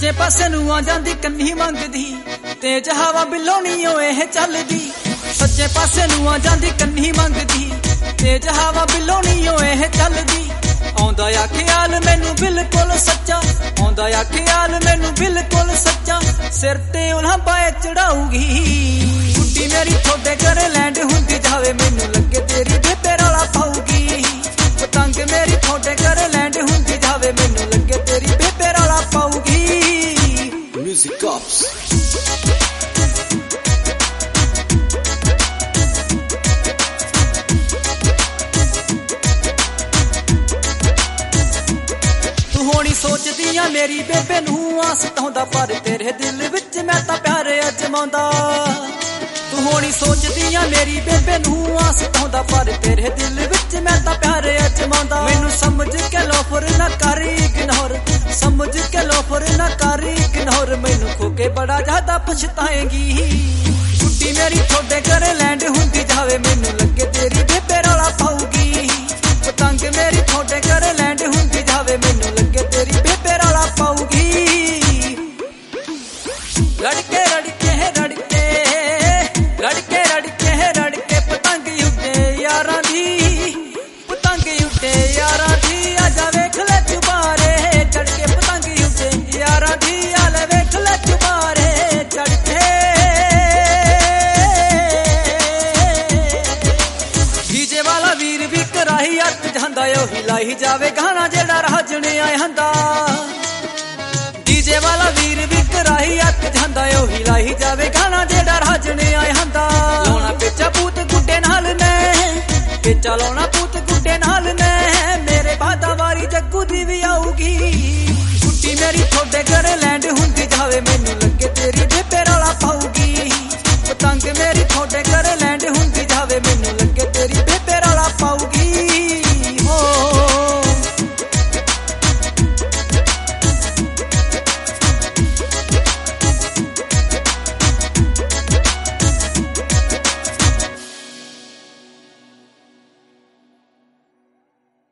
सज्जे पासे नूं आ जांदी कन्नी मंगदी, तेज हवा बिलोनी ओए चलदी। सज्जे पासे नूं आ जांदी कन्नी मंगदी, तेज हवा बिलोनी ओए चलदी। आउंदा आ ख्याल मैनू बिल्कुल सच्चा, आउंदा आ ख्याल मैनू बिल्कुल सच्चा, सिर ते उल्हां चढ़ाऊगी। गुड्डी मेरी थोड़े घरे लैंड हुंदी जावे, मैनू लगे तेरी बेबे रौला पाऊगी। पतंग मेरी थोड़े घरे लैंड हुंदी जावे, मैनू लगे तेरी बेबे रौला पाऊगी। Music Ops। सोचदियां मेरी बेबे नूं आस ताउंदा, पर तेरे दिल विच मैं तां प्यार अजमाउंदा। तू होनी सोचदियां मेरी बेबे नूं आस ताउंदा, पर तेरे दिल विच मैं तां प्यार अजमाउंदा। मैनू समझ के लोफर ना करी इग्नोर, समझ के लोफर ना करी इग्नोर, मैनू खो के बड़ा ज्यादा पछताएगी। गुड्डी मेरी थोड़े घरे लैंड हुंदी जावे, मैनू लगे तेरी बेबे रौला पाऊगी। पतंग मेरी थोड़े घरे लैंड हुंदी जावे, मैनू लगे तेरी बेबे रौला पाऊगी। रड़के रड़के रड़के रड़के रड़के रड़के पतंग उड्डे यारां दी, पतंग उड्डे यारां दी। आजा वेख ले चुबारे चढ़ के पतंग उड्डे यारां दी, आले वेख ले चुबारे चढ़ के। डीजे वाला वीर भी कराही अत जांदा, ओही लाही जावे गाना जेड़ा राजने आए हंदा। डीजे वाला वीर भी कराही अत जांदा, ओही लाही जावे गाना जेड़ा राजने आए हंदा। लाउणा पेचा पूत गुड्डे नाल मैं, पेचा लाउणा पूत गुड्डे नाल मैं, मेरे बादा वारी जग्गू दी भी आऊगी। गुड्डी मेरी थोड़े घरे लैंड हुंदी जावे, मैनू लगे तेरी बेबे रौला पाऊगी। पतंग मेरी थोड़े घरे लैंड हुंदी जावे, मैनू